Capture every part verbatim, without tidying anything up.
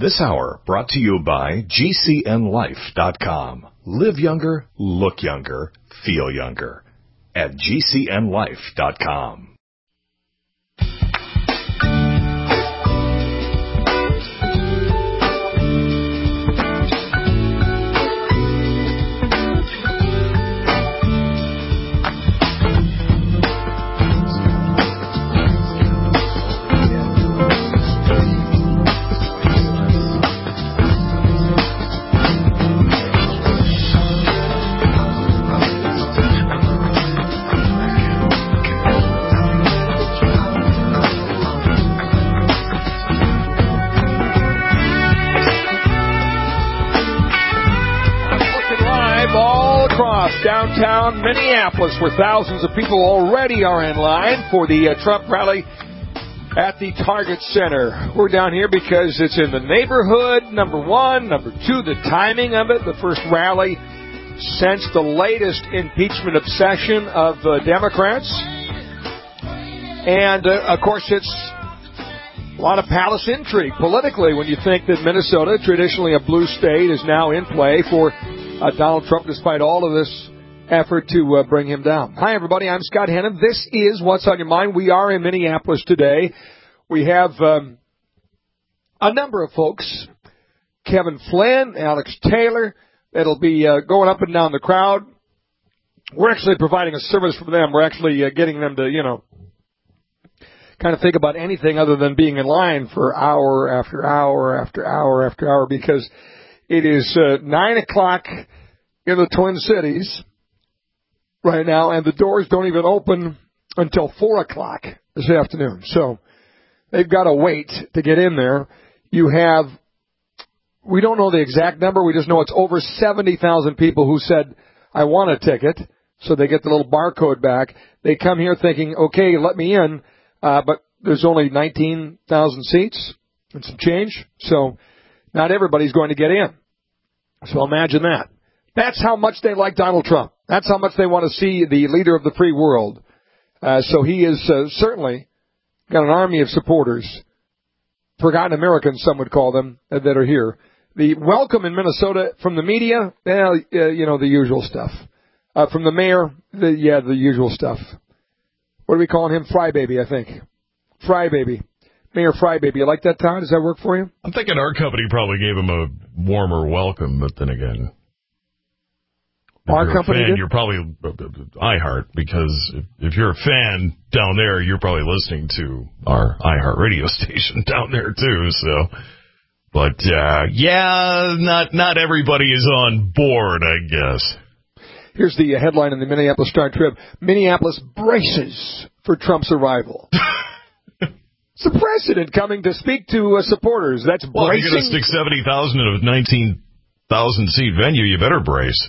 This hour brought to you by G C N life dot com. Live younger, look younger, feel younger at G C N life dot com. Downtown Minneapolis, where thousands of people already are in line for the uh, Trump rally at the Target Center. We're down here because it's in the neighborhood, number one. Number two, the timing of it, the first rally since the latest impeachment obsession of uh, Democrats. And, uh, of course, it's a lot of palace intrigue politically when you think that Minnesota, traditionally a blue state, is now in play for uh, Donald Trump, despite all of this effort to uh, bring him down. Hi, everybody. I'm Scott Hennon. This is What's on Your Mind. We are in Minneapolis today. We have um, a number of folks, Kevin Flynn, Alex Taylor, that'll be uh, going up and down the crowd. We're actually providing a service for them. We're actually uh, getting them to, you know, kind of think about anything other than being in line for hour after hour after hour after hour, because it is uh, nine o'clock in the Twin Cities right now, and the doors don't even open until four o'clock this afternoon. So they've got to wait to get in there. You have, we don't know the exact number. We just know it's over seventy thousand people who said, I want a ticket. So they get the little barcode back. They come here thinking, okay, let me in. Uh, but there's only nineteen thousand seats and some change. So not everybody's going to get in. So imagine that. That's how much they like Donald Trump. That's how much they want to see the leader of the free world. Uh, so he is uh, certainly got an army of supporters, forgotten Americans, some would call them, uh, that are here. The welcome in Minnesota from the media, well, uh, you know, the usual stuff. Uh, from the mayor, the, yeah, the usual stuff. What are we calling him? Frybaby, I think. Frybaby. Mayor Frybaby. You like that, Todd? Does that work for you? I'm thinking our company probably gave him a warmer welcome, but then again... If Our you're company a fan, did? you're probably iHeart, because if, if you're a fan down there, you're probably listening to our iHeart radio station down there too. So, but uh, yeah, not not everybody is on board, I guess. Here's the headline in the Minneapolis Star-Trib: Minneapolis braces for Trump's arrival. It's the president coming to speak to uh, supporters. That's bracing. Well, if you're going to stick seventy thousand in a nineteen thousand seat venue, you better brace.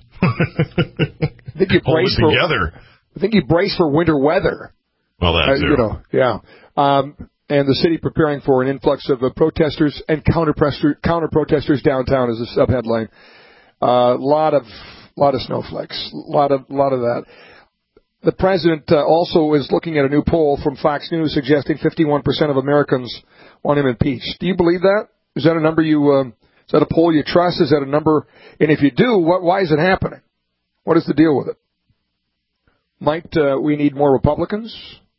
I think you brace Hold for it together. I think you brace for winter weather. Well, that's uh, you know, yeah. Um, and the city preparing for an influx of uh, protesters and counter counter protesters downtown is a subheadline. A uh, lot of lot of snowflakes, a lot of lot of that. The president uh, also is looking at a new poll from Fox News suggesting fifty-one percent of Americans want him impeached. Do you believe that? Is that a number you? Um, Is that a poll you trust? Is that a number? And if you do, what, why is it happening? What is the deal with it? Might uh, we need more Republicans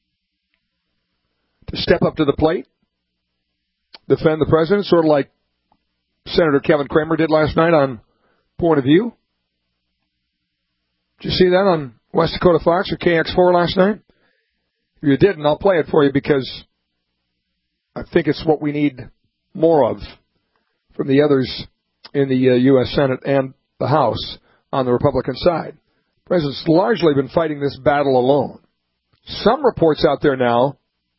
to step up to the plate, defend the president, sort of like Senator Kevin Cramer did last night on Point of View? Did you see that on West Dakota Fox or K X four last night? If you didn't, I'll play it for you because I think it's what we need more of from the others in the uh, U S Senate and the House on the Republican side. The president's largely been fighting this battle alone. Some reports out there now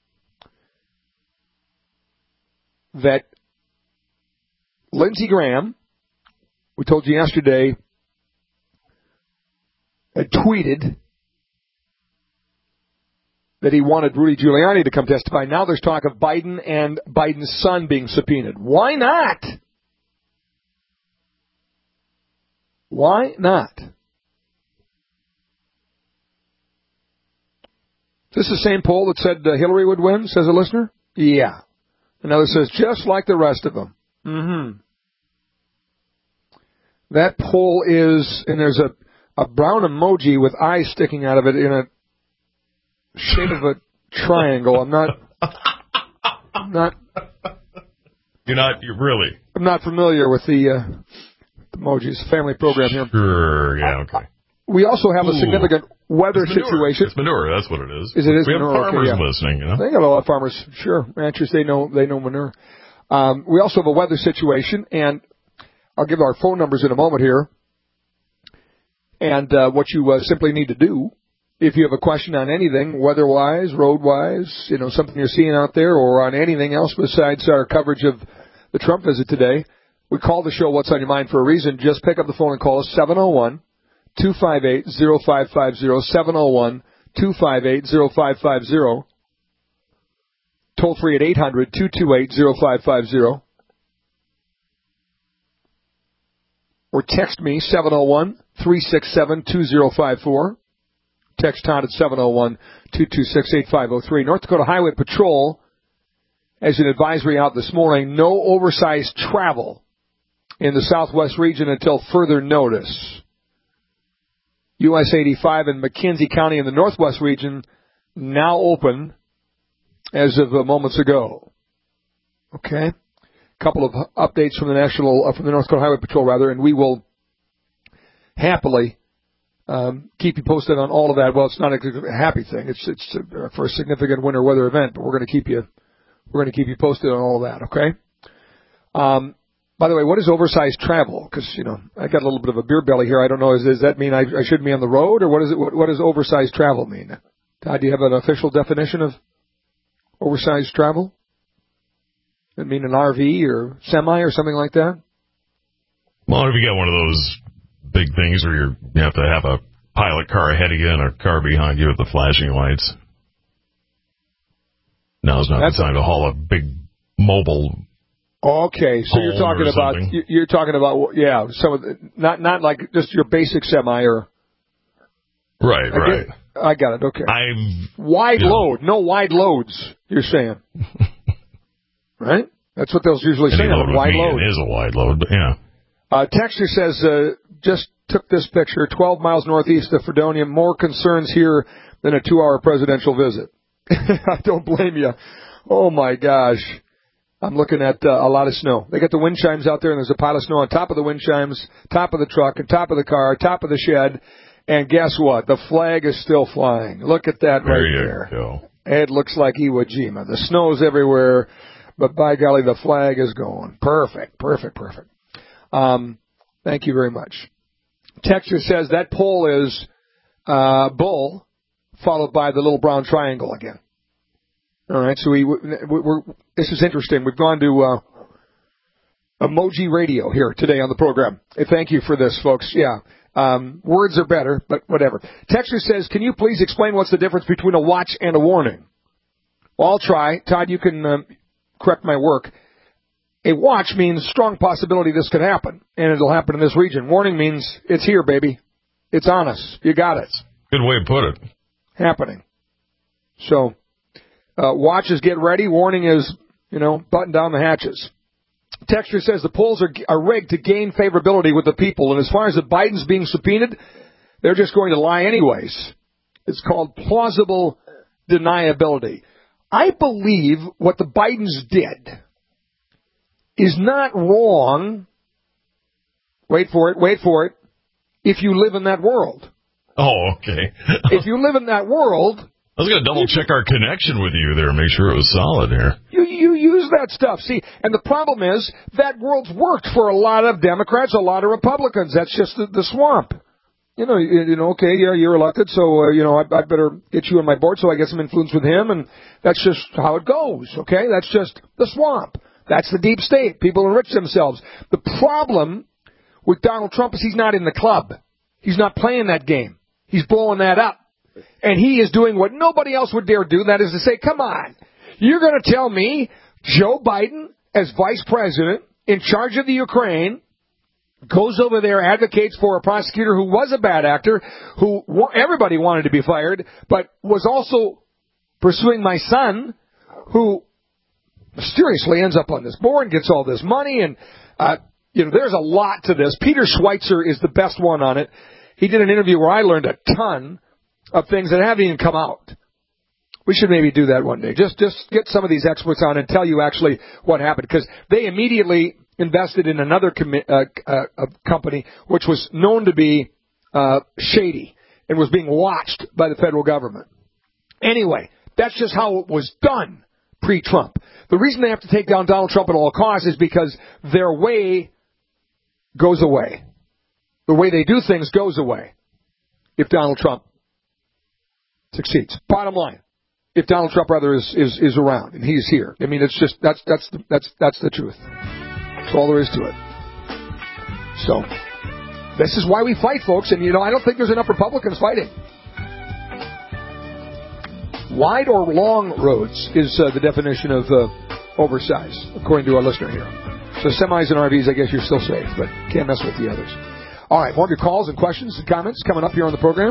that Lindsey Graham, we told you yesterday, had tweeted that he wanted Rudy Giuliani to come testify. Now there's talk of Biden and Biden's son being subpoenaed. Why not? Why not? Is this the same poll that said uh, Hillary would win, says a listener? Yeah. Another says, just like the rest of them. Mm-hmm. That poll is, and there's a, a brown emoji with eyes sticking out of it in a shape of a triangle. I'm not, I'm not. You're not, you're really. I'm not familiar with the uh, emojis. Family program here. Sure, yeah, okay. We also have Ooh. a significant weather it's situation. It's manure, that's what it is. Is it is we manure? have farmers okay, yeah. listening, you know. They got a lot of farmers, sure. Ranchers, they know they know manure. Um, we also have a weather situation, and I'll give our phone numbers in a moment here. And uh, what you uh, simply need to do, if you have a question on anything, weather-wise, road-wise, you know, something you're seeing out there, or on anything else besides our coverage of the Trump visit today, we call the show What's on Your Mind for a reason. Just pick up the phone and call us seven oh one, two five eight, oh five five oh, seven oh one, two five eight, oh five five oh. Toll free at eight hundred, two two eight, oh five five oh. Or text me, seven oh one, three six seven, two oh five four. Text Todd at seven oh one, two two six, eight five oh three. North Dakota Highway Patrol has an advisory out this morning. No oversized travel in the southwest region until further notice. U S eighty-five in McKenzie County in the northwest region now open as of moments ago. Okay? A couple of updates from the national, uh, from the North Dakota Highway Patrol, rather, and we will happily um, keep you posted on all of that. Well, it's not a happy thing; it's it's uh, for a significant winter weather event, but we're going to keep you we're going to keep you posted on all of that. Okay. Um, by the way, what is oversized travel? Because you know I got a little bit of a beer belly here. I don't know. Does, does that mean I, I shouldn't be on the road, or what is it? What, what does oversized travel mean? Todd, do you have an official definition of oversized travel? Does it mean an R V or semi or something like that? Well, if you got one of those big things where you're, you have to have a pilot car ahead of you and a car behind you with the flashing lights. Now's not That's the time to haul a big mobile. Okay, so you're talking about something. you're talking about yeah, some of the, not not like just your basic semi or. Right, I right. Get, I got it. Okay. I've wide you know. load, no wide loads. You're saying. Right? That's what they'll usually say on a wide load. It is a wide load, but yeah. Uh, Texter says, uh, just took this picture, twelve miles northeast of Fredonia. More concerns here than a two-hour presidential visit. I don't blame you. Oh, my gosh. I'm looking at uh, a lot of snow. They got the wind chimes out there, and there's a pile of snow on top of the wind chimes, top of the truck, and top of the car, top of the shed. And guess what? The flag is still flying. Look at that there right you there. Go. It looks like Iwo Jima. The snow's everywhere. But by golly, the flag is going. Perfect, perfect, perfect. Um, thank you very much. Texture says that poll is uh, bull, followed by the little brown triangle again. All right, so we, we're, this is interesting. We've gone to uh, emoji radio here today on the program. Hey, thank you for this, folks. Yeah, um, words are better, but whatever. Texture says, can you please explain what's the difference between a watch and a warning? Well, I'll try. Todd, you can... Um, correct my work. A watch means strong possibility this could happen, and it'll happen in this region. Warning means it's here, baby. It's on us. You got it. Good way to put it. Happening. So, uh, watch is get ready. Warning is, you know, button down the hatches. Texture says the polls are, are rigged to gain favorability with the people, and as far as the Biden's being subpoenaed, they're just going to lie anyways. It's called plausible deniability. I believe what the Bidens did is not wrong. Wait for it, wait for it. If you live in that world. Oh, okay. If you live in that world. I was going to double check our connection with you there, make sure it was solid here. You, you use that stuff. See, and the problem is that world's worked for a lot of Democrats, a lot of Republicans. That's just the, the swamp. You know, you, you know, okay, yeah, you're elected, so, uh, you know, I, I better get you on my board so I get some influence with him, and that's just how it goes, okay? That's just the swamp. That's the deep state. People enrich themselves. The problem with Donald Trump is he's not in the club. He's not playing that game. He's blowing that up. And he is doing what nobody else would dare do, that is to say, come on, you're going to tell me Joe Biden, as vice president, in charge of the Ukraine, goes over there, advocates for a prosecutor who was a bad actor, who everybody wanted to be fired, but was also pursuing my son, who mysteriously ends up on this board and gets all this money. And, uh, you know, there's a lot to this. Peter Schweitzer is the best one on it. He did an interview where I learned a ton of things that haven't even come out. We should maybe do that one day. Just, just get some of these experts on and tell you actually what happened, because they immediately invested in another commi- uh, uh, company which was known to be uh, shady and was being watched by the federal government. Anyway, that's just how it was done pre-Trump. The reason they have to take down Donald Trump at all costs is because their way goes away. The way they do things goes away if Donald Trump succeeds. Bottom line, if Donald Trump rather is, is, is around and he's here. I mean, it's just that's that's the, that's that's the truth. That's all there is to it. So this is why we fight, folks. And you know, I don't think there's enough Republicans fighting. Wide or long roads is uh, the definition of uh, oversize, according to our listener here. So semis and R Vs, I guess you're still safe, but can't mess with the others. All right, more of your calls and questions and comments coming up here on the program.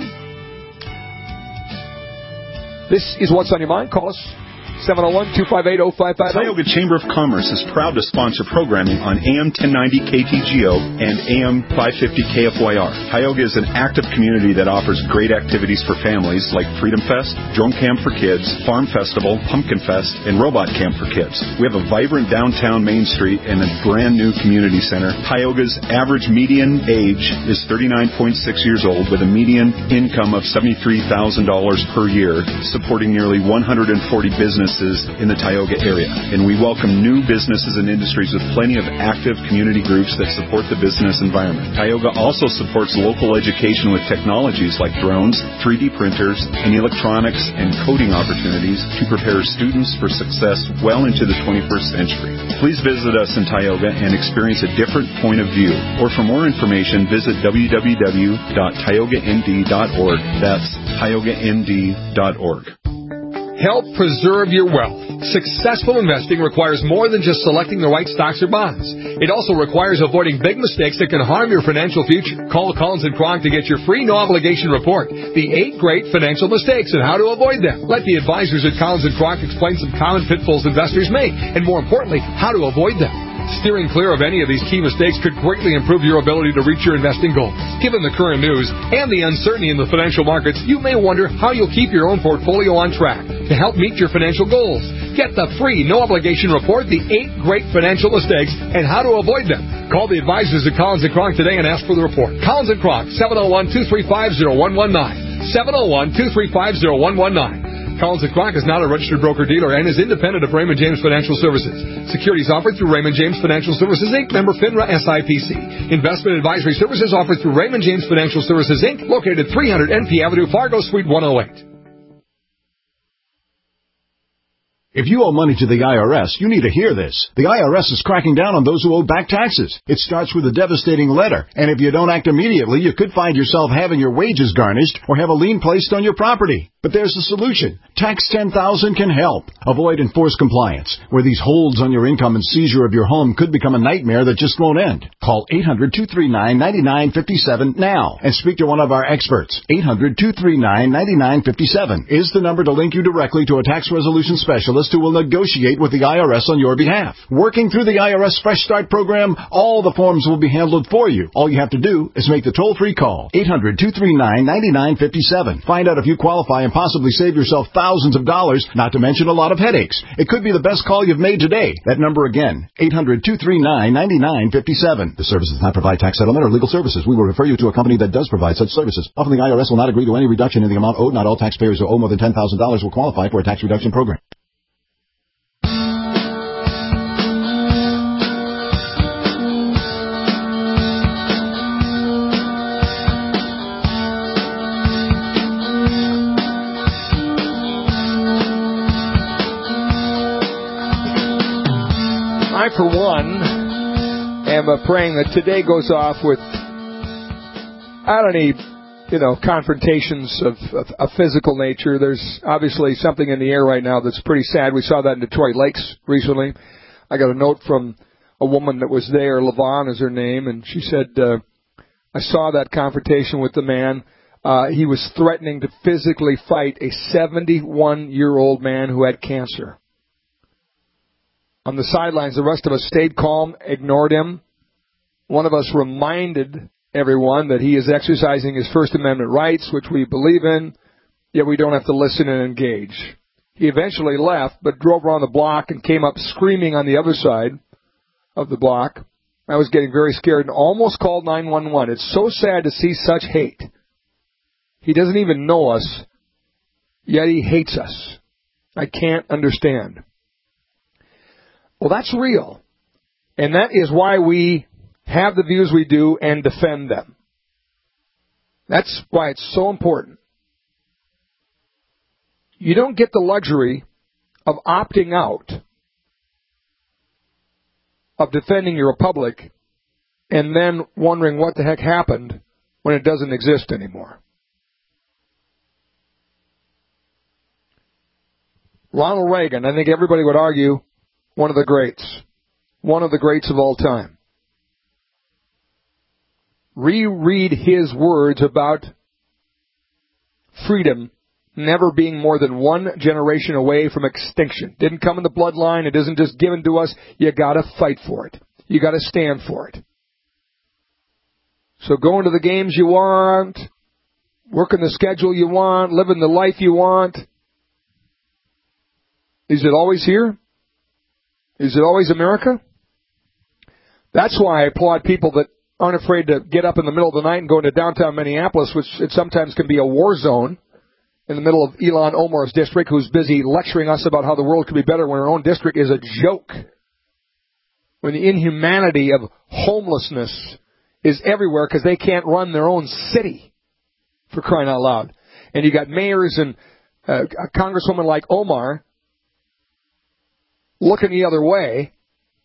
This is What's on Your Mind. Call us, seven oh one, two five eight, oh five five oh. Tioga Chamber of Commerce is proud to sponsor programming on A M ten ninety K T G O and A M five fifty K F Y R. Tioga is an active community that offers great activities for families like Freedom Fest, Drone Camp for Kids, Farm Festival, Pumpkin Fest, and Robot Camp for Kids. We have a vibrant downtown Main Street and a brand new community center. Tioga's average median age is thirty-nine point six years old with a median income of seventy-three thousand dollars per year, supporting nearly one hundred forty businesses in the Tioga area. And we welcome new businesses and industries with plenty of active community groups that support the business environment. Tioga also supports local education with technologies like drones, three D printers, and electronics and coding opportunities to prepare students for success well into the twenty-first century. Please visit us in Tioga and experience a different point of view. Or for more information, visit w w w dot tioga n d dot org. That's tioga n d dot org. Help preserve your wealth. Successful investing requires more than just selecting the right stocks or bonds. It also requires avoiding big mistakes that can harm your financial future. Call Collins and Kronk to get your free no-obligation report, The Eight Great Financial Mistakes and How to Avoid Them. Let the advisors at Collins and Kronk explain some common pitfalls investors make, and more importantly, how to avoid them. Steering clear of any of these key mistakes could greatly improve your ability to reach your investing goals. Given the current news and the uncertainty in the financial markets, you may wonder how you'll keep your own portfolio on track to help meet your financial goals. Get the free, no-obligation report, The Eight Great Financial Mistakes and How to Avoid Them. Call the advisors at Collins and Kronk today and ask for the report. Collins and Kronk, seven oh one, two three five, oh one one nine. seven oh one, two three five, oh one one nine. Collins and Kronk is not a registered broker-dealer and is independent of Raymond James Financial Services. Securities offered through Raymond James Financial Services, Incorporated, member FINRA S I P C. Investment advisory services offered through Raymond James Financial Services, Incorporated, located at three hundred N P Avenue, Fargo, Suite one oh eight. If you owe money to the I R S, you need to hear this. The I R S is cracking down on those who owe back taxes. It starts with a devastating letter, and if you don't act immediately, you could find yourself having your wages garnished or have a lien placed on your property. But there's a solution. Tax ten thousand can help. Avoid enforced compliance, where these holds on your income and seizure of your home could become a nightmare that just won't end. Call eight hundred, two three nine, nine nine five seven now and speak to one of our experts. eight hundred, two three nine, nine nine five seven is the number to link you directly to a tax resolution specialist who will negotiate with the I R S on your behalf. Working through the I R S Fresh Start program, all the forms will be handled for you. All you have to do is make the toll-free call. eight hundred, two three nine, nine nine five seven. Find out if you qualify and possibly save yourself thousands of dollars, not to mention a lot of headaches. It could be the best call you've made today. That number again, eight hundred, two three nine, nine nine five seven. The service does not provide tax settlement or legal services. We will refer you to a company that does provide such services. Often the I R S will not agree to any reduction in the amount owed. Not all taxpayers who owe more than ten thousand dollars will qualify for a tax reduction program. I, for one, am uh, praying that today goes off with, I don't need, you know, confrontations of, of a physical nature. There's obviously something in the air right now that's pretty sad. We saw that in Detroit Lakes recently. I got a note from a woman that was there, LaVon is her name, and she said, uh, I saw that confrontation with the man. Uh, he was threatening to physically fight a seventy-one-year-old man who had cancer. on the sidelines. The rest of us stayed calm, ignored him. One of us reminded everyone that he is exercising his First Amendment rights, which we believe in, yet we don't have to listen and engage. He eventually left, but drove around the block and came up screaming on the other side of the block. I was getting very scared and almost called nine one one. It's so sad to see such hate. He doesn't even know us, yet he hates us. I can't understand. Well, that's real. And that is why we have the views we do and defend them. That's why it's so important. You don't get the luxury of opting out of defending your republic and then wondering what the heck happened when it doesn't exist anymore. Ronald Reagan, I think everybody would argue, one of the greats. One of the greats of all time. Reread his words about freedom never being more than one generation away from extinction. Didn't come in the bloodline. It isn't just given to us. You got to fight for it. You got to stand for it. So going to the games you want, working the schedule you want, living the life you want. Is it always here? Is it always America? That's why I applaud people that aren't afraid to get up in the middle of the night and go into downtown Minneapolis, which it sometimes can be a war zone, in the middle of Ilhan Omar's district, who's busy lecturing us about how the world could be better when her own district is a joke. When the inhumanity of homelessness is everywhere because they can't run their own city, for crying out loud. And you got mayors and uh, a congresswoman like Omar looking the other way,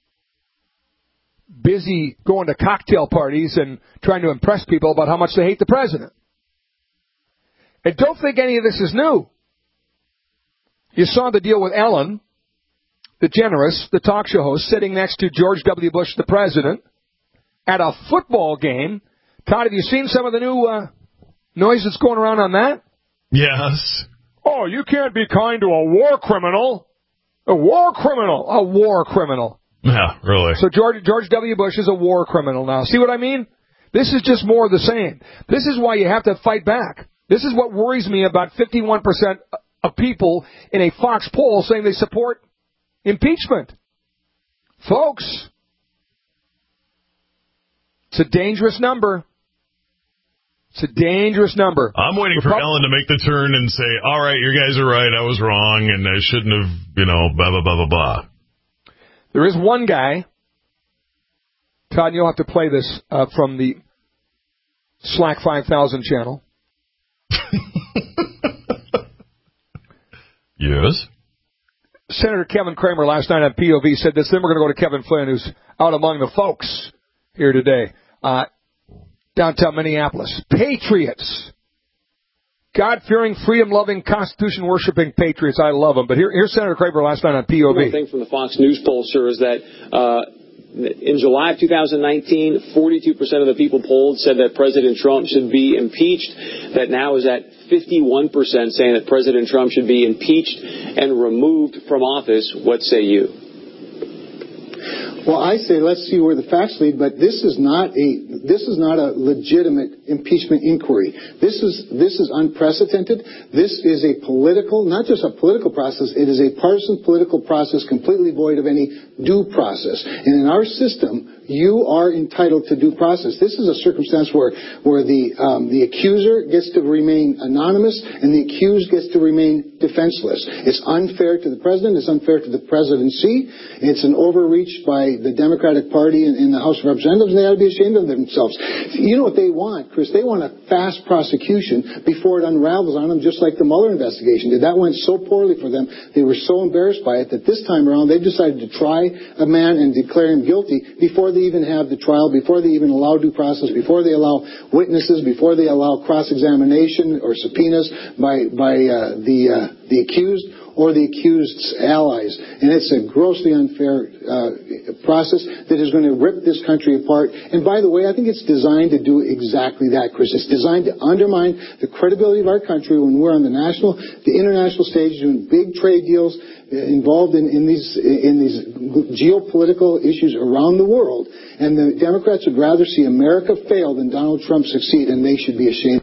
busy going to cocktail parties and trying to impress people about how much they hate the president. And don't think any of this is new. You saw the deal with Ellen DeGeneres, the talk show host, sitting next to George W. Bush, the president, at a football game. Todd, have you seen some of the new uh, noise that's going around on that? Yes. Oh, you can't be kind to a war criminal. A war criminal. A war criminal. Yeah, really. So George, George W. Bush is a war criminal now. See what I mean? This is just more of the same. This is why you have to fight back. This is what worries me about fifty-one percent of people in a Fox poll saying they support impeachment. Folks, it's a dangerous number. It's a dangerous number. I'm waiting Repub- for Ellen to make the turn and say, all right, you guys are right, I was wrong, and I shouldn't have, you know, blah, blah, blah, blah, blah. There is one guy, Todd, you'll have to play this uh, from the Slack five thousand channel. Yes? Senator Kevin Cramer last night on P O V said this. Then we're going to go to Kevin Flynn, who's out among the folks here today. Uh, downtown Minneapolis. Patriots. God-fearing, freedom-loving, Constitution-worshiping patriots. I love them. But here, here's Senator Cramer last night on P O V. One thing from the Fox News poll, sir, is that uh, in July of two thousand nineteen, forty-two percent of the people polled said that President Trump should be impeached. That now is at fifty-one percent saying that President Trump should be impeached and removed from office. What say you? Well, I say let's see where the facts lead, but this is not a this is not a legitimate impeachment inquiry. This is this is unprecedented. This is a political, not just a political process. It is a partisan political process, completely void of any due process. And in our system, you are entitled to due process. This is a circumstance where where the um, the accuser gets to remain anonymous and the accused gets to remain defenseless. It's unfair to the president. It's unfair to the presidency. It's an overreach by the Democratic Party in, in the House of Representatives, and they ought to be ashamed of themselves. You know what they want, Chris? They want a fast prosecution before it unravels on them, just like the Mueller investigation did. That went so poorly for them. They were so embarrassed by it that this time around they've decided to try a man and declare him guilty before they even have the trial, before they even allow due process, before they allow witnesses, before they allow cross-examination or subpoenas by by uh, the uh, the accused or the accused's allies. And it's a grossly unfair uh, process that is going to rip this country apart. And by the way, I think it's designed to do exactly that, Chris. It's designed to undermine the credibility of our country when we're on the national, the international stage doing big trade deals, involved in, in these in these geopolitical issues around the world. And the Democrats would rather see America fail than Donald Trump succeed, and they should be ashamed.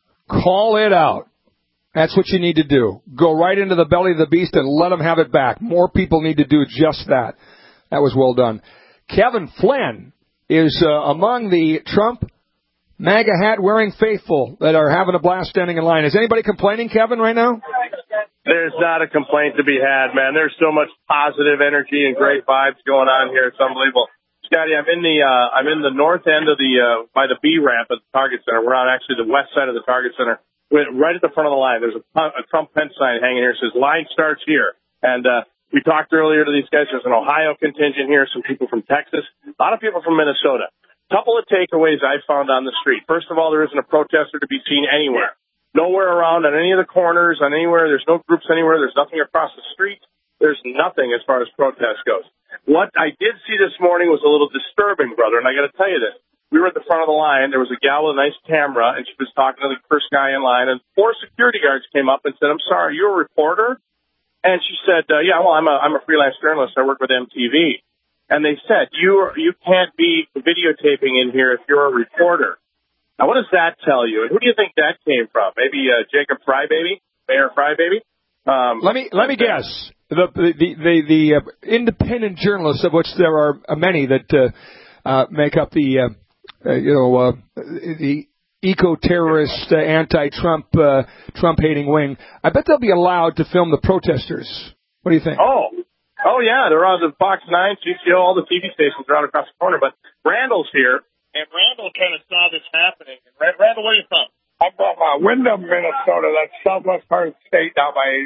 Call it out. That's what you need to do. Go right into the belly of the beast and let them have it back. More people need to do just that. That was well done. Kevin Flynn is uh, among the Trump MAGA hat-wearing faithful that are having a blast standing in line. Is anybody complaining, Kevin, right now? There's not a complaint to be had, man. There's so much positive energy and great vibes going on here. It's unbelievable. Scotty, I'm in the uh, I'm in the north end of the uh, by the B ramp at the Target Center. We're on actually the west side of the Target Center, right at the front of the line. There's a, a Trump Pence sign hanging here. It says "Line starts here." And uh, we talked earlier to these guys. There's an Ohio contingent here, some people from Texas, a lot of people from Minnesota. Couple of takeaways I found on the street. First of all, there isn't a protester to be seen anywhere. Nowhere around on any of the corners, on anywhere. There's no groups anywhere. There's nothing across the street. There's nothing as far as protest goes. What I did see this morning was a little disturbing, brother, and I got to tell you this. We were at the front of the line. There was a gal with a nice camera, and she was talking to the first guy in line, and four security guards came up and said, "I'm sorry, are you a reporter?" And she said, uh, yeah, well, I'm a, I'm a freelance journalist. I work with M T V. And they said, you are, you can't be videotaping in here if you're a reporter. Now, what does that tell you? And who do you think that came from? Maybe uh, Jacob Frybaby, Mayor Frybaby? Um, let me let me guess. The the the, the uh, independent journalists, of which there are uh, many that uh, uh, make up the uh, uh, you know uh, the eco-terrorist, uh, anti-Trump, uh, Trump-hating wing. I bet they'll be allowed to film the protesters. What do you think? Oh. Oh, yeah, they're on the Fox nine, G C O, all the T V stations are out across the corner. But Randall's here, and Randall kind of saw this happening. Randall, where are you from? I'm from uh, Windham, Minnesota. That's southwest part of the state down by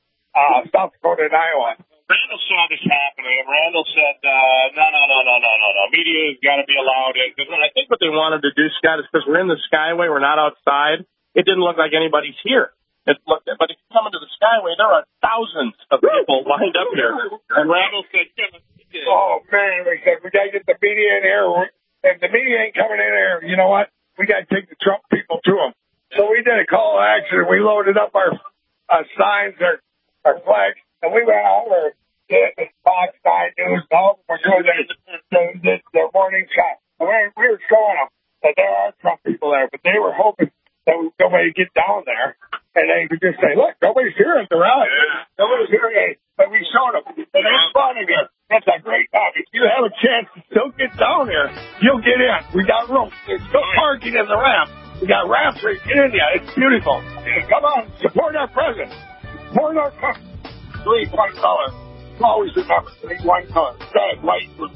uh, South Dakota and Iowa. Randall saw this happening, and Randall said, uh, no, no, no, no, no, no, no. Media's got to be allowed in. Because I think what they wanted to do, Scott, is because we're in the Skyway, we're not outside. It didn't look like anybody's here. It looked, but if you come into the Skyway, there are thousands of people lined up here. And Randall said, yeah, oh, man, we said, we got to get the media in here. If the media ain't coming in here, you know what? We got to take the Trump people to them. So we did a call to action. We loaded up our uh, signs, our, our flags, and we went over to the Fox nine News. All we're doing their, their, their morning shot. And we, we were showing them that there are Trump people there, but they were hoping that nobody would get down there. And they could just say, look, nobody's here at the rally. Yeah. Nobody's here. But we showed them. And it's fun again. That's a great time. If you have a chance to still get down there, you'll get in. We got room. There's still parking in the ramp. We got ramps where you get in there. It's beautiful. Come on. Support our president. Support our country. Three, one color. Always remember, three, one color. Red, white, blue.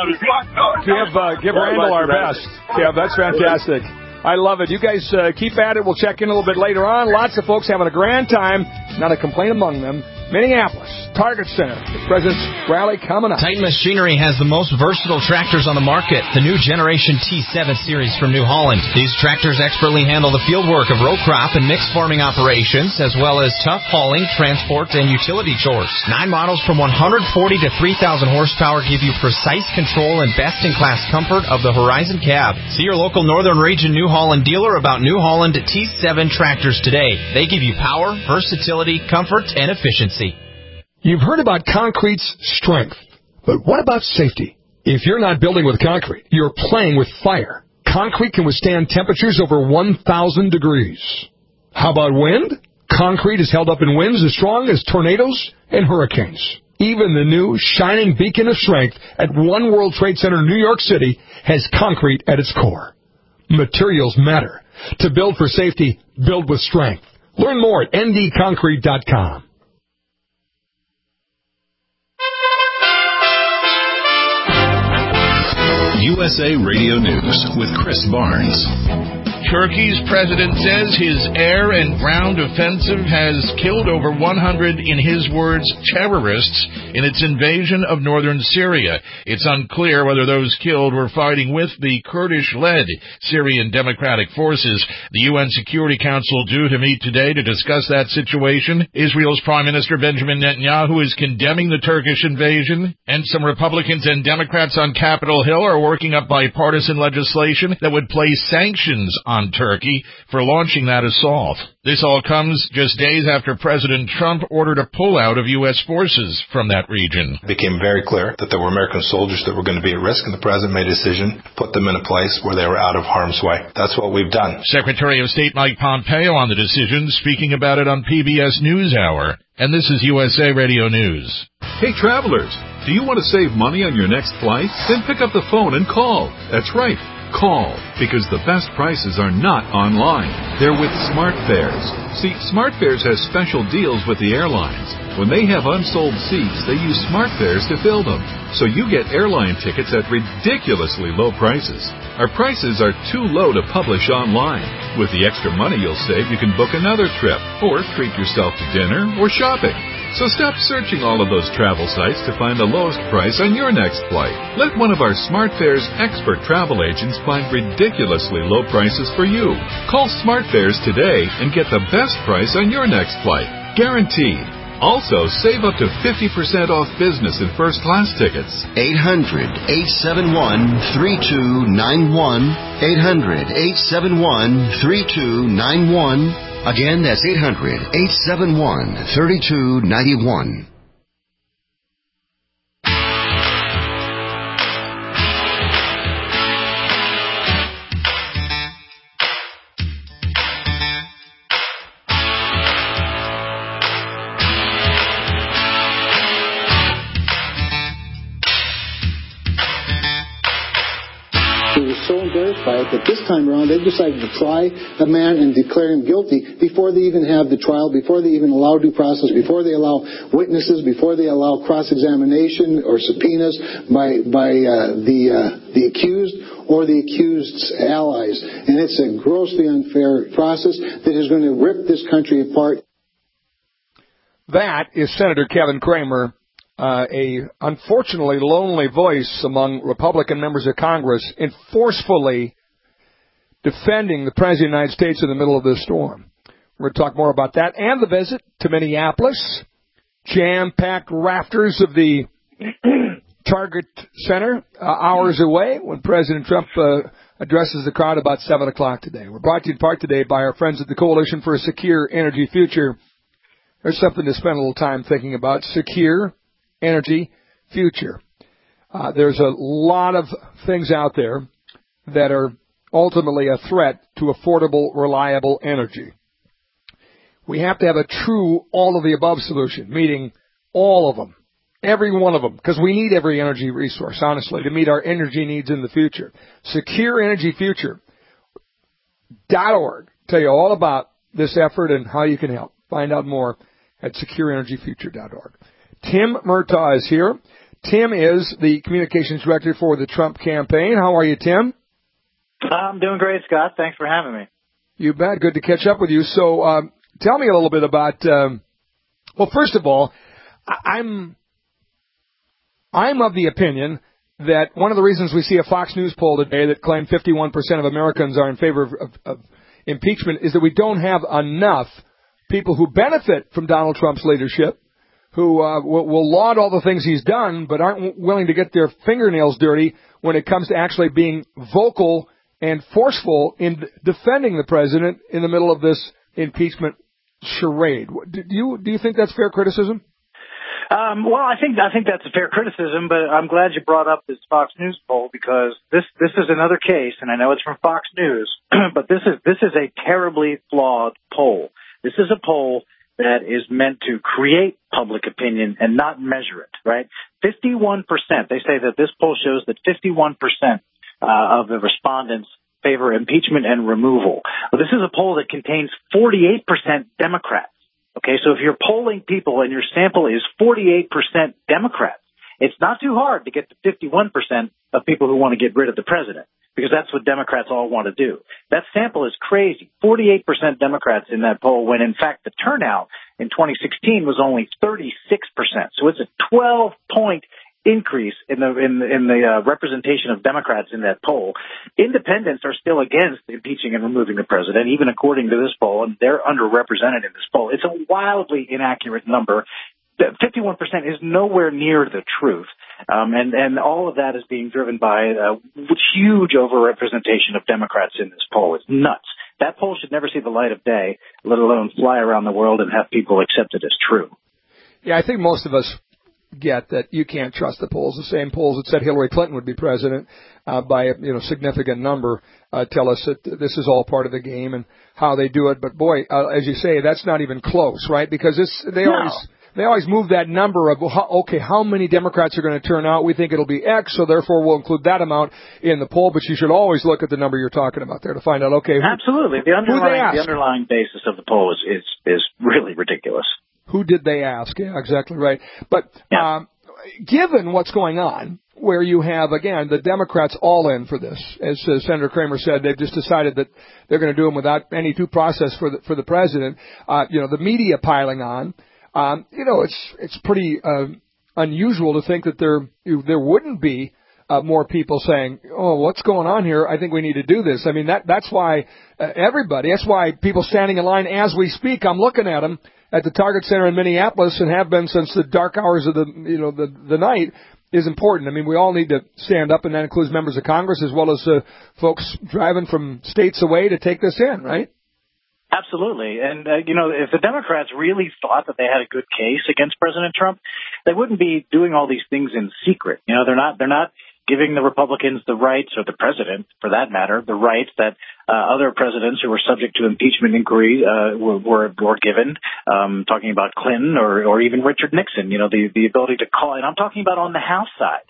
Give, uh, give Randall our best. Yeah, that's fantastic. I love it. You guys uh, keep at it. We'll check in a little bit later on. Lots of folks having a grand time. Not a complaint among them. Minneapolis, Target Center, the President's Rally coming up. Titan Machinery has the most versatile tractors on the market. The new Generation T seven series from New Holland. These tractors expertly handle the field work of row crop and mixed farming operations, as well as tough hauling, transport, and utility chores. Nine models from one hundred forty to three thousand horsepower give you precise control and best-in-class comfort of the Horizon cab. See your local Northern Region New Holland dealer about New Holland T seven tractors today. They give you power, versatility, comfort, and efficiency. You've heard about concrete's strength, but what about safety? If you're not building with concrete, you're playing with fire. Concrete can withstand temperatures over one thousand degrees. How about wind? Concrete is held up in winds as strong as tornadoes and hurricanes. Even the new shining beacon of strength at One World Trade Center, New York City, has concrete at its core. Materials matter. To build for safety, build with strength. Learn more at N D concrete dot com. U S A Radio News with Chris Barnes. Turkey's president says his air and ground offensive has killed over one hundred, in his words, terrorists in its invasion of northern Syria. It's unclear whether those killed were fighting with the Kurdish-led Syrian Democratic Forces. The U N Security Council due to meet today to discuss that situation. Israel's Prime Minister Benjamin Netanyahu is condemning the Turkish invasion, and some Republicans and Democrats on Capitol Hill are working up bipartisan legislation that would place sanctions on Turkey for launching that assault. This all comes just days after President Trump ordered a pullout of U S forces from that region. It became very clear that there were American soldiers that were going to be at risk, and the president made a decision to put them in a place where they were out of harm's way. That's what we've done. Secretary of State Mike Pompeo on the decision, speaking about it on P B S NewsHour. And this is U S A Radio News. Hey, travelers, do you want to save money on your next flight? Then pick up the phone and call. That's right. Call, because the best prices are not online. They're with SmartFares. See, SmartFares has special deals with the airlines. When they have unsold seats, they use SmartFares to fill them. So you get airline tickets at ridiculously low prices. Our prices are too low to publish online. With the extra money you'll save, you can book another trip, or treat yourself to dinner or shopping. So stop searching all of those travel sites to find the lowest price on your next flight. Let one of our SmartFares expert travel agents find ridiculously low prices for you. Call SmartFares today and get the best price on your next flight. Guaranteed. Also, save up to fifty percent off business and first class tickets. eight hundred, eight seven one, three two nine one. eight hundred, eight seven one, three two nine one. Again, that's eight hundred, eight seven one, three two nine one. But this time around, they decided to try a man and declare him guilty before they even have the trial, before they even allow due process, before they allow witnesses, before they allow cross-examination or subpoenas by by uh, the uh, the accused or the accused's allies. And it's a grossly unfair process that is going to rip this country apart. That is Senator Kevin Cramer. Uh, a unfortunately lonely voice among Republican members of Congress in forcefully defending the President of the United States in the middle of this storm. We're going to talk more about that and the visit to Minneapolis, jam-packed rafters of the Target Center, uh, hours away when President Trump uh, addresses the crowd about seven o'clock today. We're brought to you in part today by our friends at the Coalition for a Secure Energy Future. There's something to spend a little time thinking about. Secure energy future. Uh, there's a lot of things out there that are ultimately a threat to affordable, reliable energy. We have to have a true all-of-the-above solution, meeting all of them, every one of them, because we need every energy resource, honestly, to meet our energy needs in the future. Secure Energy Future dot org. Tell you all about this effort and how you can help. Find out more at secure energy future dot org. Tim Murtaugh is here. Tim is the communications director for the Trump campaign. How are you, Tim? I'm doing great, Scott. Thanks for having me. You bet. Good to catch up with you. So um, tell me a little bit about, um, well, first of all, I'm I'm of the opinion that one of the reasons we see a Fox News poll today that claimed fifty-one percent of Americans are in favor of, of, of impeachment is that we don't have enough people who benefit from Donald Trump's leadership, who uh, will, will laud all the things he's done, but aren't willing to get their fingernails dirty when it comes to actually being vocal and forceful in defending the president in the middle of this impeachment charade. Do you do you think that's fair criticism? Um, well, I think I think that's a fair criticism, but I'm glad you brought up this Fox News poll because this this is another case, and I know it's from Fox News, but this is this is a terribly flawed poll. This is a poll that is meant to create public opinion and not measure it, right? fifty-one percent, they say that this poll shows that fifty-one percent uh, of the respondents favor impeachment and removal. Well, this is a poll that contains forty-eight percent Democrats, okay? So if you're polling people and your sample is forty-eight percent Democrats, it's not too hard to get to fifty-one percent of people who want to get rid of the president. because that's what Democrats all want to do. That sample is crazy. forty-eight percent Democrats in that poll, when in fact the turnout in twenty sixteen was only thirty-six percent. So it's a twelve-point increase in the in the, in the uh, representation of Democrats in that poll. Independents are still against impeaching and removing the president, even according to this poll, and they're underrepresented in this poll. It's a wildly inaccurate number. fifty-one percent is nowhere near the truth, um, and and all of that is being driven by a huge overrepresentation of Democrats in this poll. It's nuts. That poll should never see the light of day, let alone fly around the world and have people accept it as true. Yeah, I think most of us get that you can't trust the polls. The same polls that said Hillary Clinton would be president uh, by a you know significant number uh, tell us that this is all part of the game and how they do it. But boy, uh, as you say, that's not even close, right? Because this they no. always they always move that number of how, okay, how many Democrats are going to turn out? We think it'll be X, so therefore we'll include that amount in the poll. But you should always look at the number you're talking about there to find out. Okay, who, absolutely, the underlying the underlying basis of the poll is is, is really ridiculous. Who did they ask? Yeah, exactly right. But yeah. um, given what's going on, where you have, again, the Democrats all in for this, as uh, Senator Kramer said, they've just decided that they're going to do them without any due process for the, for the president. Uh, you know, the media piling on. Um, you know, it's it's pretty uh, unusual to think that there there wouldn't be uh, more people saying, "Oh, what's going on here? I think we need to do this." I mean, that that's why uh, everybody. That's why people standing in line as we speak. I'm looking at them at the Target Center in Minneapolis and have been since the dark hours of the you know the the night is important. I mean, we all need to stand up, and that includes members of Congress as well as uh, folks driving from states away to take this in, right? Absolutely. And, uh, you know, if the Democrats really thought that they had a good case against President Trump, they wouldn't be doing all these things in secret. You know, they're not, they're not giving the Republicans the rights, or the president, for that matter, the rights that uh, other presidents who were subject to impeachment inquiry uh, were, were, were given, um, talking about Clinton or, or even Richard Nixon, you know, the, the ability to call. And I'm talking about on the House side.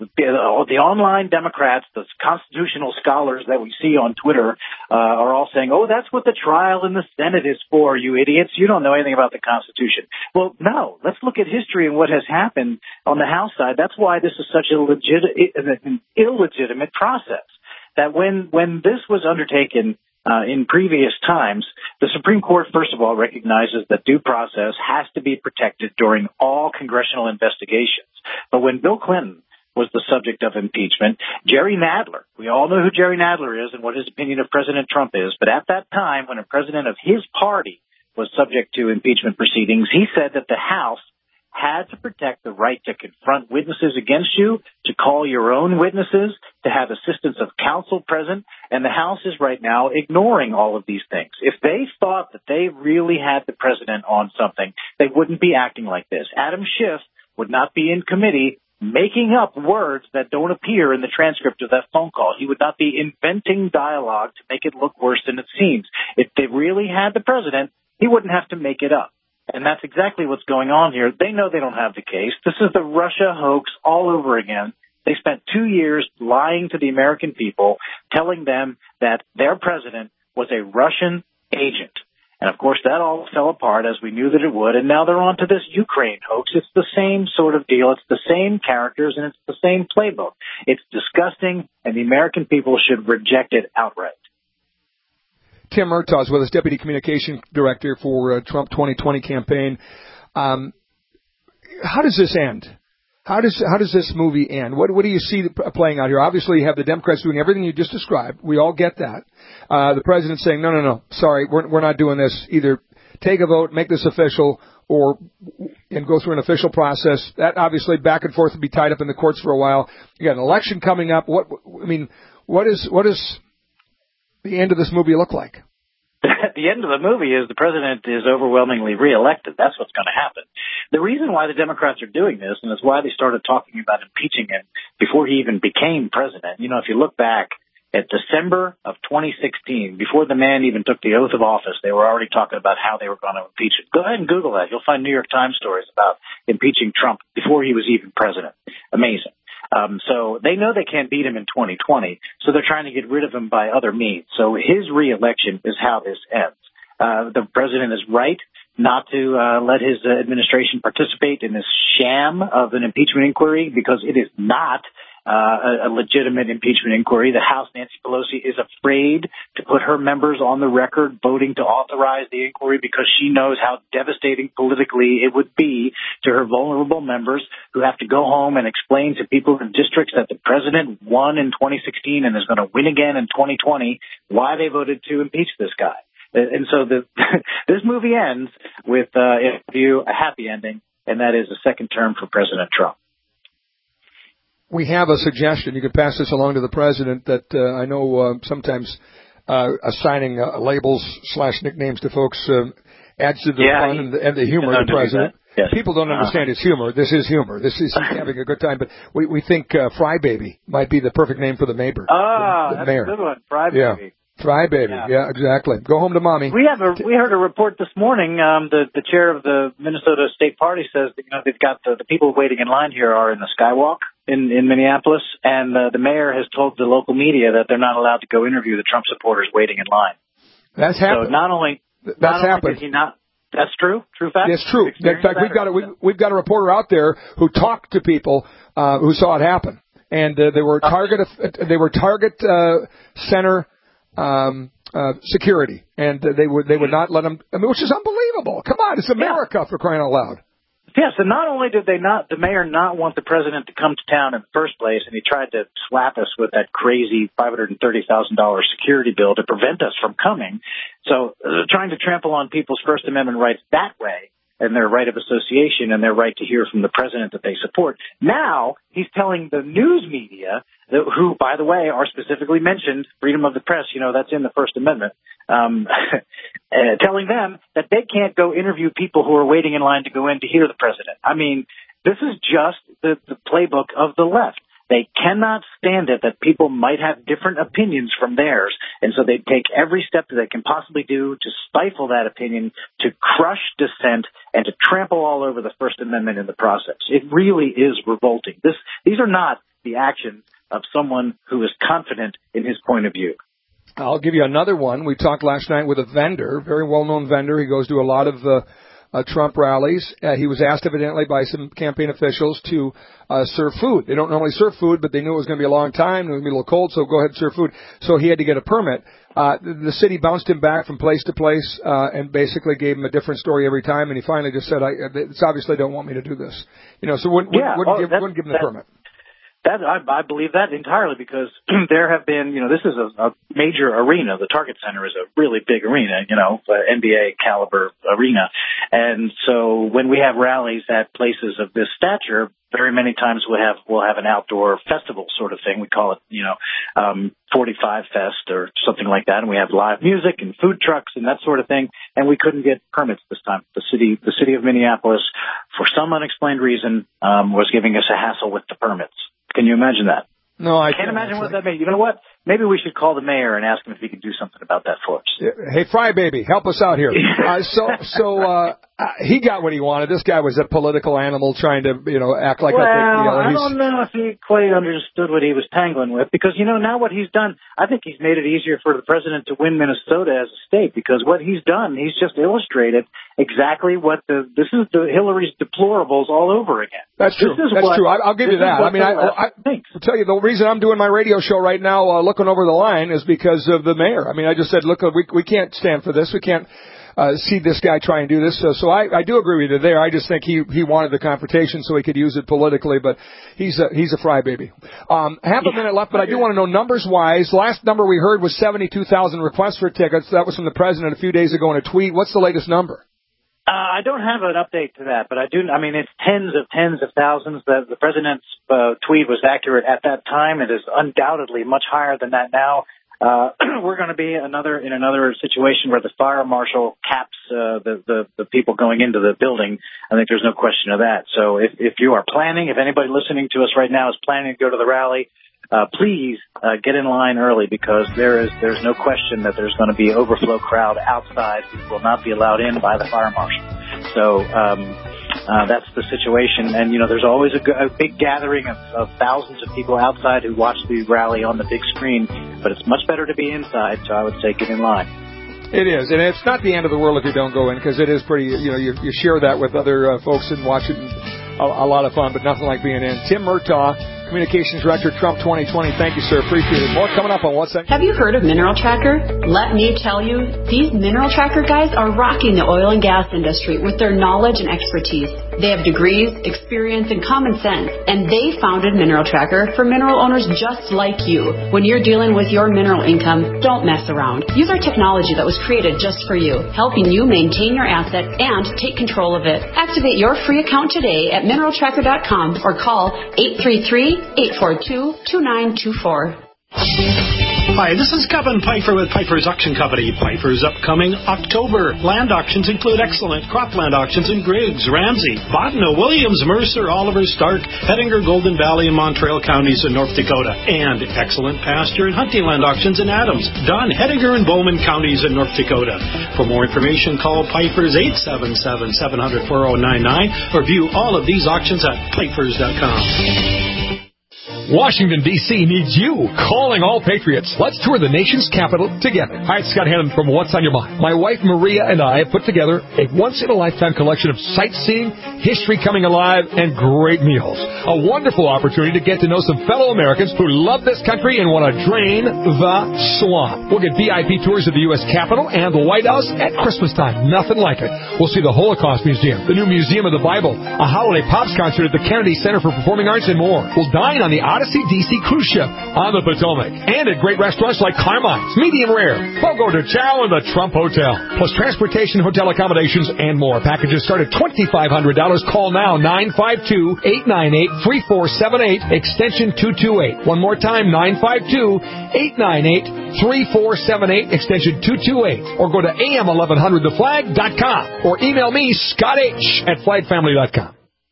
The online Democrats, the constitutional scholars that we see on Twitter, uh, are all saying, oh, that's what the trial in the Senate is for, you idiots. You don't know anything about the Constitution. Well, no, let's look at history and what has happened on the House side. That's why this is such a legit, an illegitimate process. That when, when this was undertaken uh, in previous times, the Supreme Court, first of all, recognizes that due process has to be protected during all congressional investigations. But when Bill Clinton was the subject of impeachment, Jerry Nadler, we all know who Jerry Nadler is and what his opinion of President Trump is, but at that time, when a president of his party was subject to impeachment proceedings, he said that the House had to protect the right to confront witnesses against you, to call your own witnesses, to have assistance of counsel present, and the House is right now ignoring all of these things. If they thought that they really had the president on something, they wouldn't be acting like this. Adam Schiff would not be in committee making up words that don't appear in the transcript of that phone call. He would not be inventing dialogue to make it look worse than it seems. If they really had the president, he wouldn't have to make it up. And that's exactly what's going on here. They know they don't have the case. This is the Russia hoax all over again. They spent two years lying to the American people, telling them that their president was a Russian agent. And, of course, that all fell apart, as we knew that it would, and now they're on to this Ukraine hoax. It's the same sort of deal. It's the same characters, and it's the same playbook. It's disgusting, and the American people should reject it outright. Tim Murtaugh with us, Deputy Communication Director for uh, Trump twenty twenty campaign. Um, how does this end? How does how does this movie end? What what do you see playing out here? Obviously, you have the Democrats doing everything you just described. We all get that. Uh, the president saying, no, no, no, sorry, we're we're not doing this. Either take a vote, make this official, or and go through an official process. That obviously back and forth would be tied up in the courts for a while. You got an election coming up. What I mean, what is what does the end of this movie look like? The end of the movie is the president is overwhelmingly reelected. That's what's going to happen. The reason why the Democrats are doing this, and it's why they started talking about impeaching him before he even became president. You know, if you look back at December of twenty sixteen, before the man even took the oath of office, they were already talking about how they were going to impeach him. Go ahead and Google that. You'll find New York Times stories about impeaching Trump before he was even president. Amazing. Um, so they know they can't beat him in twenty twenty, so they're trying to get rid of him by other means. So his reelection is how this ends. Uh, the president is right not to uh, let his uh, administration participate in this sham of an impeachment inquiry, because it is not uh, a, a legitimate impeachment inquiry. The House, Nancy Pelosi, is afraid to put her members on the record voting to authorize the inquiry because she knows how devastating politically it would be to her vulnerable members who have to go home and explain to people in districts that the president won in twenty sixteen and is going to win again in twenty twenty why they voted to impeach this guy. And so the, this movie ends with, uh, in view, a happy ending, and that is a second term for President Trump. We have a suggestion. You could pass this along to the president that uh, I know uh, sometimes uh, assigning uh, labels slash nicknames to folks uh, adds to the yeah, fun he, and the, and the humor of the president. Yes. People don't understand uh-huh. his humor. This is humor. This is he's having a good time. But we, we think uh, Fry Baby might be the perfect name for the mayor. Ah, the, the that's mayor. a good one. Fry yeah. Baby. Fry Baby. Yeah. yeah, exactly. Go home to mommy. We have a we heard a report this morning. Um, the the chair of the Minnesota State Party says that, you know, they've got the, the people waiting in line here are in the Skywalk in in Minneapolis, and uh, the mayor has told the local media that they're not allowed to go interview the Trump supporters waiting in line. That's happened. So not only that's not only happened. did he not. That's true. True fact. It's true. In fact, we've got a, we, we've got a reporter out there who talked to people uh, who saw it happen, and uh, they were target they were target uh, center um, uh, security, and uh, they would they would not let them. I mean, which is unbelievable. Come on, it's America, yeah. for crying out loud. Yes, and not only did they not, the mayor not want the president to come to town in the first place, and he tried to slap us with that crazy five hundred thirty thousand dollars security bill to prevent us from coming. So uh, trying to trample on people's First Amendment rights that way, and their right of association and their right to hear from the president that they support. Now he's telling the news media, that, who, by the way, are specifically mentioned, freedom of the press, you know, that's in the First Amendment, um, uh, telling them that they can't go interview people who are waiting in line to go in to hear the president. I mean, this is just the, the playbook of the left. They cannot stand it that people might have different opinions from theirs, and so they take every step that they can possibly do to stifle that opinion, to crush dissent, and to trample all over the First Amendment in the process. It really is revolting. This, these are not the actions of someone who is confident in his point of view. I'll give you another one. We talked last night with a vendor, very well-known vendor. He goes to a lot of uh, uh, Trump rallies. Uh, he was asked evidently by some campaign officials to uh, serve food. They don't normally serve food, but they knew it was going to be a long time. It was going to be a little cold, so go ahead and serve food. So he had to get a permit. Uh, the city bounced him back from place to place uh, and basically gave him a different story every time. And he finally just said, I, "It's obviously don't want me to do this." You know, so wouldn't, yeah, wouldn't, oh, give, wouldn't give him the permit. That I, I believe that entirely because there have been, you know, this is a, a major arena. The Target Center is a really big arena, you know, uh, N B A caliber arena. And so when we have rallies at places of this stature, very many times we'll have, we'll have an outdoor festival sort of thing. We call it, you know, um, forty-five Fest or something like that. And we have live music and food trucks and that sort of thing. And we couldn't get permits this time. The city, the city of Minneapolis, for some unexplained reason, um, was giving us a hassle with the permits. Can you imagine that? No, I can't can't imagine what that means. You know what? Maybe we should call the mayor and ask him if he can do something about that for us. Hey, Fry Baby, help us out here. uh, so, so uh, he got what he wanted. This guy was a political animal trying to, you know, act like well, a big deal. I don't know if he quite understood what he was tangling with because, you know, now what he's done, I think he's made it easier for the president to win Minnesota as a state because what he's done, he's just illustrated exactly what the, this is the Hillary's deplorables all over again. That's true. This is That's what, true. I, I'll give you that. I mean, I, I, I'll tell you the reason I'm doing my radio show right now, uh, looking over the line, is because of the mayor. I mean, I just said, look, we we can't stand for this. We can't uh, see this guy try and do this. So, so I, I do agree with you there. I just think he he wanted the confrontation so he could use it politically. But he's a he's a Fry Baby. Um, half a minute left, but I do want to know numbers wise. Last number we heard was seventy-two thousand requests for tickets. That was from the president a few days ago in a tweet. What's the latest number? Uh, I don't have an update to that, but I do. I mean, it's tens of tens of thousands. The, the president's uh, tweet was accurate at that time. It is undoubtedly much higher than that now. Uh, we're going to be another in another situation where the fire marshal caps uh, the, the the people going into the building. I think there's no question of that. So if if you are planning, if anybody listening to us right now is planning to go to the rally, uh, please uh, get in line early because there is there's no question that there's going to be overflow crowd outside who will not be allowed in by the fire marshal. So. Um, Uh, that's the situation. And, you know, there's always a, a big gathering of, of thousands of people outside who watch the rally on the big screen. But it's much better to be inside, so I would say get in line. It is. And it's not the end of the world if you don't go in because it is pretty, you know, you, you share that with other uh, folks and watch it. And a, a lot of fun, but nothing like being in. Tim Murtaugh Communications Director, Trump twenty twenty. Thank you, sir. Appreciate it. More coming up on What's That? Have you heard of Mineral Tracker? Let me tell you, these Mineral Tracker guys are rocking the oil and gas industry with their knowledge and expertise. They have degrees, experience, and common sense, and they founded Mineral Tracker for mineral owners just like you. When you're dealing with your mineral income, don't mess around. Use our technology that was created just for you, helping you maintain your asset and take control of it. Activate your free account today at mineral tracker dot com or call eight three three, eight four two, two nine two four. Hi, this is Kevin Pfeiffer with Pfeiffer's Auction Company. Pfeiffer's upcoming October land auctions include excellent cropland auctions in Griggs, Ramsey, Bottineau, Williams, Mercer, Oliver, Stark, Hettinger, Golden Valley, and Montreal counties in North Dakota, and excellent pasture and hunting land auctions in Adams, Dunn, Hettinger, and Bowman counties in North Dakota. For more information, call Pfeiffer's eight seven seven, seven hundred, four oh nine nine or view all of these auctions at Pfeiffer's dot com. Washington, D C needs you. Calling all Patriots. Let's tour the nation's capital together. Hi, it's Scott Hannon from What's on Your Mind. My wife, Maria, and I have put together a once-in-a-lifetime collection of sightseeing, history coming alive, and great meals. A wonderful opportunity to get to know some fellow Americans who love this country and want to drain the swamp. We'll get V I P tours of the U S Capitol and the White House at Christmas time. Nothing like it. We'll see the Holocaust Museum, the new Museum of the Bible, a holiday Pops concert at the Kennedy Center for Performing Arts, and more. We'll dine on the Odyssey D C cruise ship on the Potomac, and at great restaurants like Carmine's, Medium Rare, Fogo de Chao, and the Trump Hotel, plus transportation, hotel accommodations, and more. Packages start at twenty-five hundred dollars. Call now, nine five two, eight nine eight, three four seven eight, extension two two eight. One more time, nine five two, eight nine eight, three four seven eight, extension two two eight. Or go to A M eleven hundred the flag dot com or email me, Scott H. at flag family dot com.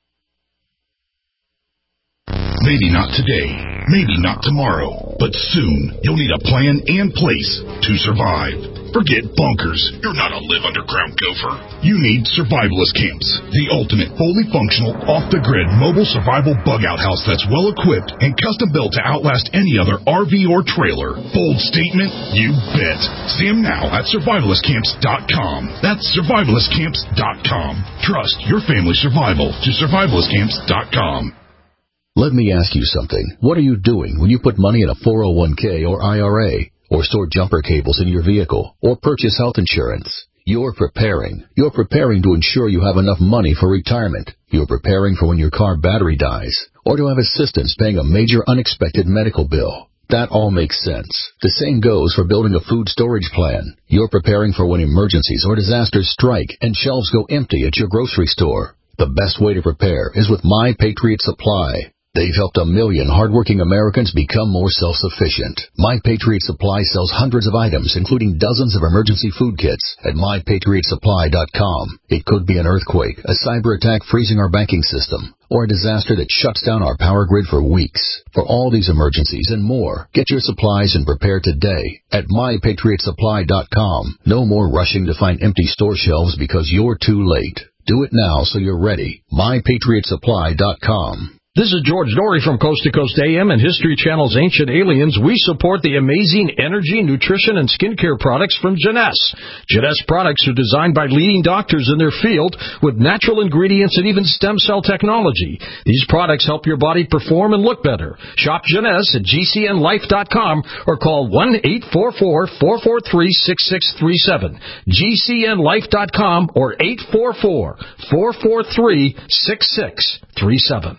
Maybe not today, maybe not tomorrow, but soon you'll need a plan and place to survive. Forget bunkers. You're not a live underground gopher. You need Survivalist Camps, the ultimate fully functional, off-the-grid mobile survival bug-out house that's well-equipped and custom-built to outlast any other R V or trailer. Bold statement? You bet. See them now at survivalist camps dot com. That's survivalist camps dot com. Trust your family's survival to survivalist camps dot com. Let me ask you something. What are you doing when you put money in a four oh one k or I R A, or store jumper cables in your vehicle, or purchase health insurance? You're preparing. You're preparing to ensure you have enough money for retirement. You're preparing for when your car battery dies, or to have assistance paying a major unexpected medical bill. That all makes sense. The same goes for building a food storage plan. You're preparing for when emergencies or disasters strike and shelves go empty at your grocery store. The best way to prepare is with My Patriot Supply. They've helped a million hardworking Americans become more self-sufficient. My Patriot Supply sells hundreds of items, including dozens of emergency food kits at my patriot supply dot com. It could be an earthquake, a cyber attack freezing our banking system, or a disaster that shuts down our power grid for weeks. For all these emergencies and more, get your supplies and prepare today at my patriot supply dot com. No more rushing to find empty store shelves because you're too late. Do it now so you're ready. my patriot supply dot com. This is George Norrie from Coast to Coast A M and History Channel's Ancient Aliens. We support the amazing energy, nutrition, and skincare products from Jeunesse. Jeunesse products are designed by leading doctors in their field with natural ingredients and even stem cell technology. These products help your body perform and look better. Shop Jeunesse at G C N life dot com or call one eight four four, four four three, six six three seven. G C N life dot com or eight four four, four four three, six six three seven.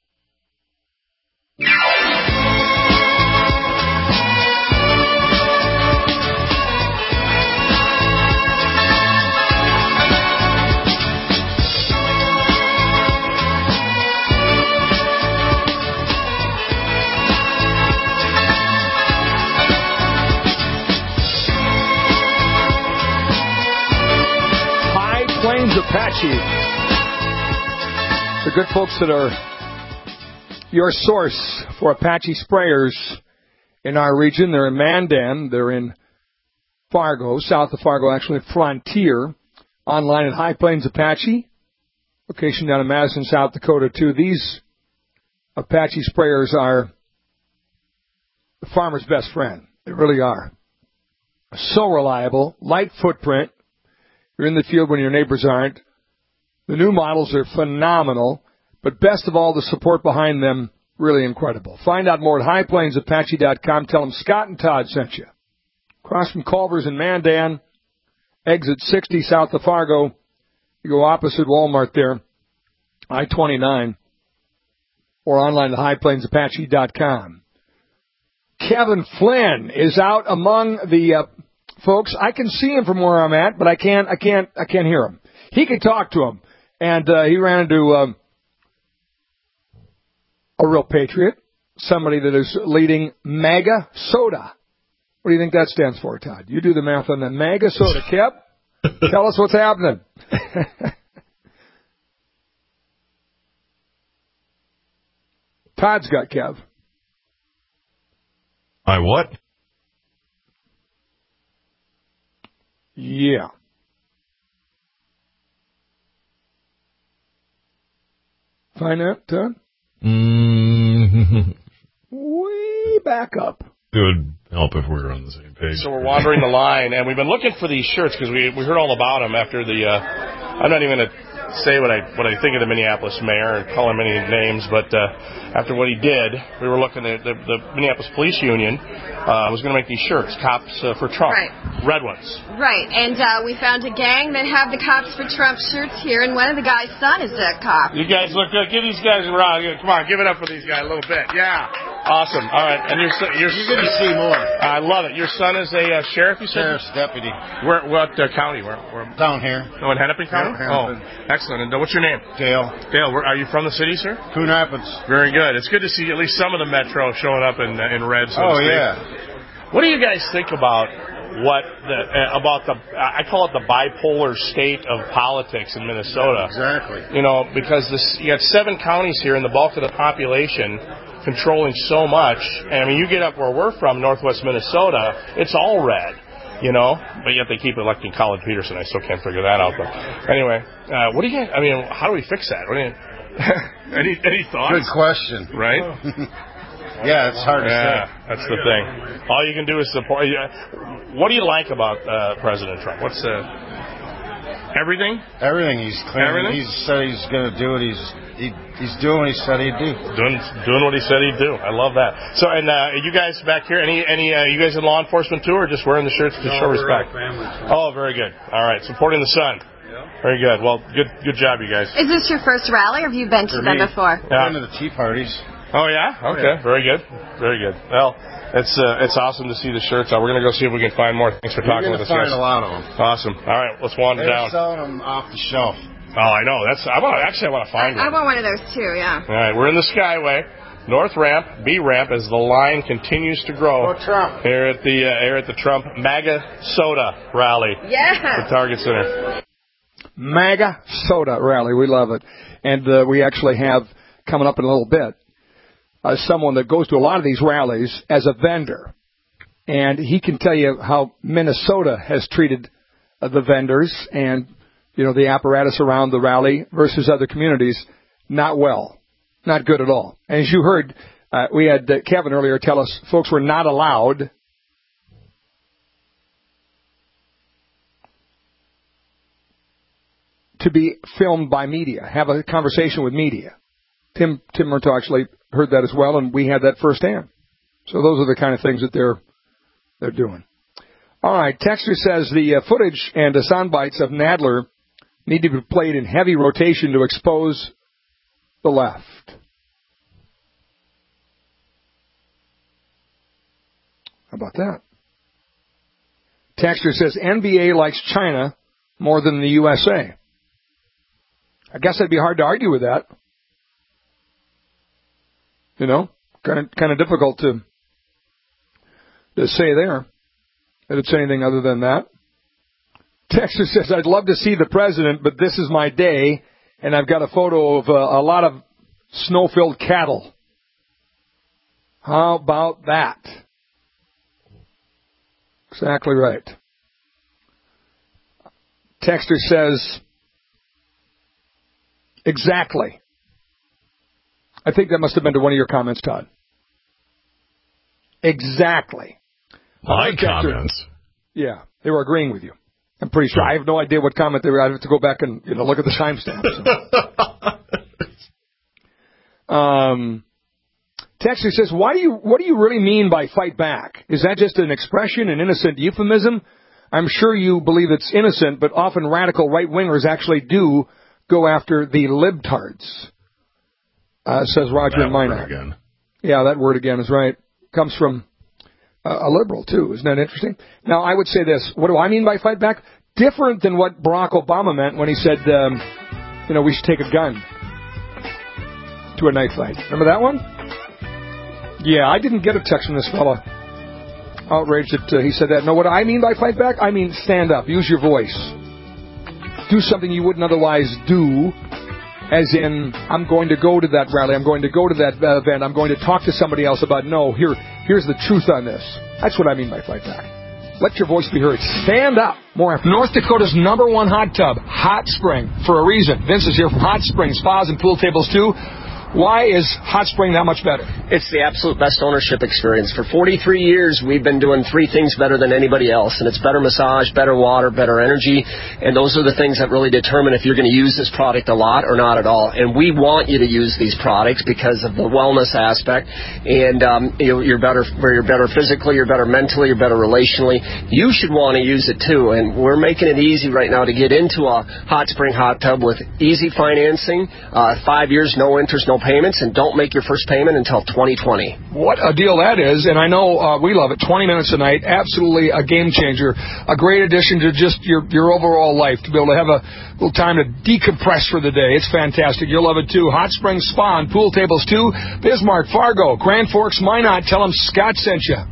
High Plains Apache. The good folks that are your source for Apache sprayers in our region. They're in Mandan. They're in Fargo, south of Fargo, actually, Frontier. Online at High Plains Apache. Location down in Madison, South Dakota, too. These Apache sprayers are the farmer's best friend. They really are. So reliable, light footprint. You're in the field when your neighbors aren't. The new models are phenomenal. But best of all, the support behind them Really incredible. Find out more at high plains apache dot com. Tell them Scott and Todd sent you. Across from Culver's in Mandan, exit sixty south of Fargo. You go opposite Walmart there, I twenty-nine, or online at high plains apache dot com. Kevin Flynn is out among the uh, folks. I can see him from where I'm at, but I can't. I can't. I can't hear him. He can talk to him, and uh, he ran into um, a real patriot, somebody that is leading MAGA Soda. What do you think that stands for, Todd? You do the math on the MAGA Soda. Kev, tell us what's happening. Todd's got Kev. I what? Yeah. Find that, Todd? Mm-hmm. Way back up. It would help if we were on the same page. So we're wandering the line, and we've been looking for these shirts because we we heard all about them after the. Uh, I'm not even going to say what I what I think of the Minneapolis mayor and call him any names, but uh, after what he did, we were looking at the, the Minneapolis Police Union uh, was going to make these shirts, Cops uh, for Trump, right. Red ones. Right, and uh, we found a gang that have the Cops for Trump shirts here, and one of the guy's son is a cop. You guys look good. Give these guys a round. Come on, give it up for these guys a little bit. Yeah. Awesome. All right. And your son, your You're going to see more. I love it. Your son is a uh, sheriff, you said? Sheriff's deputy. Where, what uh, county? Where, where? Down here. Oh, in Hennepin County? Yeah, Hennepin. Oh, excellent. And uh, what's your name? Dale. Dale, where, are you from the city, sir? Coon Rapids. Very good. It's good to see at least some of the metro showing up in uh, in red. So oh, to speak. yeah. What do you guys think about what the uh, about the I call it the bipolar state of politics in Minnesota? Exactly. You know, because this you got seven counties here, and the bulk of the population controlling so much. And I mean, you get up where we're from, northwest Minnesota, it's all red, you know, but yet they keep electing Colin Peterson. I still can't figure that out. But anyway, uh, what do you get? I mean, how do we fix that? What do you, any any thoughts? Good question. Right? Yeah, it's hard to yeah, say. That's the thing. All you can do is support. What do you like about uh, President Trump? What's uh, everything? Everything. He's clean. Everything? He said he's going to do what he's he, he's doing what he said he'd do. Doing doing what he said he'd do. I love that. So, and uh, you guys back here, any any uh, you guys in law enforcement too, or just wearing the shirts to no, show we're respect? all family. Oh, very good. All right, supporting the son. Very good. Well, good good job, you guys. Is this your first rally, or have you been to For them me, before? Yeah. Been to the tea parties. Oh yeah. Okay. Yeah. Very good. Very good. Well, it's uh, it's awesome to see the shirts. Uh, we're gonna go see if we can find more. Thanks for You're talking gonna with us. find guys. a lot of them. Awesome. All right, let's wander They're down. selling them off the shelf. Oh, I know. That's I want actually I want to find I one. want one of those too, yeah. All right, we're in the Skyway. North ramp, B ramp, as the line continues to grow. Oh, Trump. Here at the uh, here at the Trump MAGA Soda rally. Yeah. The Target Center. MAGA Soda rally. We love it. And uh, we actually have, coming up in a little bit, uh, someone that goes to a lot of these rallies as a vendor. And he can tell you how Minnesota has treated uh, the vendors and, you know, the apparatus around the rally versus other communities. Not well. Not good at all. And as you heard, uh, we had uh, Kevin earlier tell us folks were not allowed to be filmed by media, have a conversation with media. Tim Tim Murtaugh actually heard that as well, and we had that firsthand. So those are the kind of things that they're they're doing. All right, Texter says the uh, footage and the sound bites of Nadler need to be played in heavy rotation to expose the left. How about that? Texter says N B A likes China more than the U S A. I guess it'd be hard to argue with that. You know, kind of kind of difficult to to say there that it's anything other than that. Texter says, I'd love to see the president, but this is my day, and I've got a photo of uh, a lot of snow-filled cattle. How about that? Exactly right. Texter says, exactly. I think that must have been to one of your comments, Todd. Exactly. My Texter, comments. Yeah, they were agreeing with you. I'm pretty sure. I have no idea what comment they were. I have to go back and you know look at the timestamp. So. um, Texter says, "Why do you? What do you really mean by fight back? Is that just an expression, an innocent euphemism? I'm sure you believe it's innocent, but often radical right-wingers actually do go after the libtards," uh, says Roger that in Minot. Again. Yeah, that word again is right. Comes from uh, a liberal, too. Isn't that interesting? Now, I would say this. What do I mean by fight back? Different than what Barack Obama meant when he said, um, you know, we should take a gun to a knife fight. Remember that one? Yeah, I didn't get a text from this fella. Outraged that uh, he said that. No, what I mean by fight back? I mean stand up. Use your voice. Do something you wouldn't otherwise do. As in, I'm going to go to that rally. I'm going to go to that uh, event. I'm going to talk to somebody else about, no, here, here's the truth on this. That's what I mean by fight back. Let your voice be heard. Stand up. More after. North Dakota's number one hot tub, Hot Spring, for a reason. Vince is here from Hot Spring Spas and Pool Tables, too. Why is Hot Spring that much better? It's the absolute best ownership experience. For forty-three years, we've been doing three things better than anybody else, and it's better massage, better water, better energy, and those are the things that really determine if you're going to use this product a lot or not at all. And we want you to use these products because of the wellness aspect, and um, you're better, you're better physically, you're better mentally, you're better relationally. You should want to use it too, and we're making it easy right now to get into a Hot Spring hot tub with easy financing, uh, five years, no interest, no payments, and don't make your first payment until twenty twenty. What a deal that is, and I know uh, we love it. twenty minutes a night, absolutely a game changer. A great addition to just your, your overall life, to be able to have a little time to decompress for the day. It's fantastic. You'll love it, too. Hot Spring Spa and Pool Tables, too. Bismarck, Fargo, Grand Forks, Minot. Tell them Scott sent you.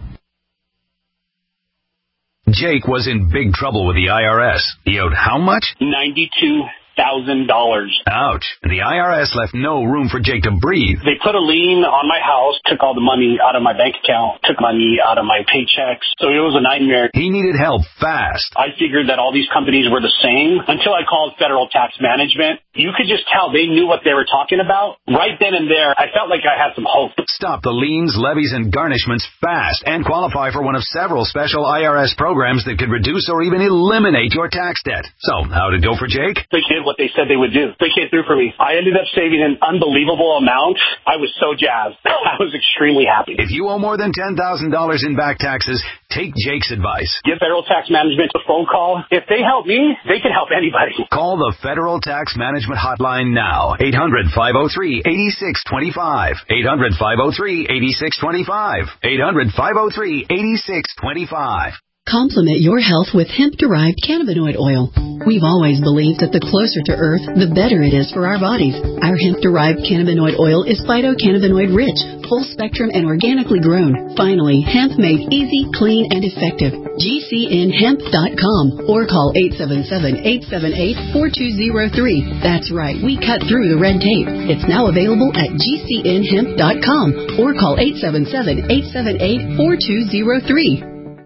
Jake was in big trouble with the I R S. He owed how much? ninety-two thousand dollars. Ouch. The I R S left no room for Jake to breathe. They put a lien on my house, took all the money out of my bank account, took money out of my paychecks. So it was a nightmare. He needed help fast. I figured that all these companies were the same until I called Federal Tax Management. You could just tell they knew what they were talking about. Right then and there, I felt like I had some hope. Stop the liens, levies, and garnishments fast and qualify for one of several special I R S programs that could reduce or even eliminate your tax debt. So, how'd it go for Jake? They did what they said they would do. They came through for me. I ended up saving an unbelievable amount. I was so jazzed. I was extremely happy. If you owe more than ten thousand dollars in back taxes, take Jake's advice. Give Federal Tax Management a phone call. If they help me, they can help anybody. Call the Federal Tax Management Hotline now. eight hundred, five oh three, eight six two five. eight hundred, five oh three, eight six two five. eight hundred, five oh three, eight six two five. Complement your health with hemp-derived cannabinoid oil. We've always believed that the closer to Earth, the better it is for our bodies. Our hemp-derived cannabinoid oil is phytocannabinoid-rich, full-spectrum, and organically grown. Finally, hemp made easy, clean, and effective. G C N hemp dot com or call eight seven seven, eight seven eight, four two zero three. That's right, we cut through the red tape. It's now available at G C N hemp dot com or call eight seven seven, eight seven eight, four two zero three.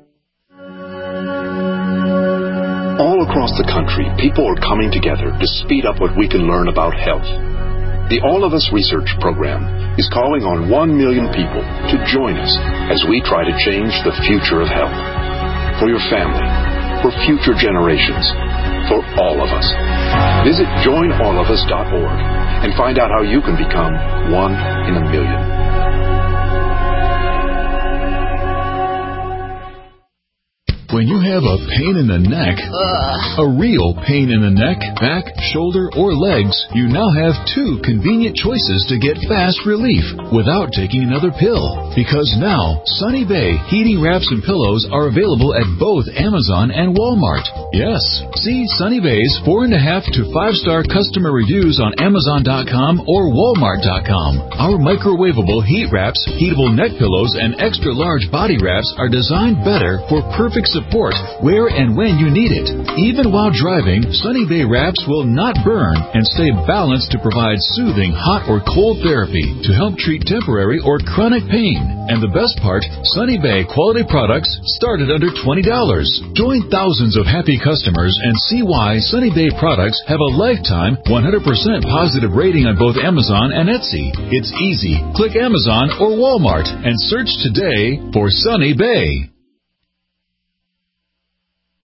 All across the country, people are coming together to speed up what we can learn about health. The All of Us Research Program is calling on one million people to join us as we try to change the future of health. For your family, for future generations, for all of us. Visit join all of us dot org and find out how you can become one in a million. When you have a pain in the neck, Ugh. a real pain in the neck, back, shoulder, or legs, you now have two convenient choices to get fast relief without taking another pill. Because now, Sunny Bay heating wraps and pillows are available at both Amazon and Walmart. Yes, see Sunny Bay's four and a half to five star customer reviews on Amazon dot com or Walmart dot com. Our microwavable heat wraps, heatable neck pillows, and extra large body wraps are designed better for perfect support where and when you need it. Even while driving, Sunny Bay wraps will not burn and stay balanced to provide soothing hot or cold therapy to help treat temporary or chronic pain. And the best part, Sunny Bay quality products start at under twenty dollars. Join thousands of happy customers and see why Sunny Bay products have a lifetime one hundred percent positive rating on both Amazon and Etsy. It's easy. Click Amazon or Walmart and search today for Sunny Bay.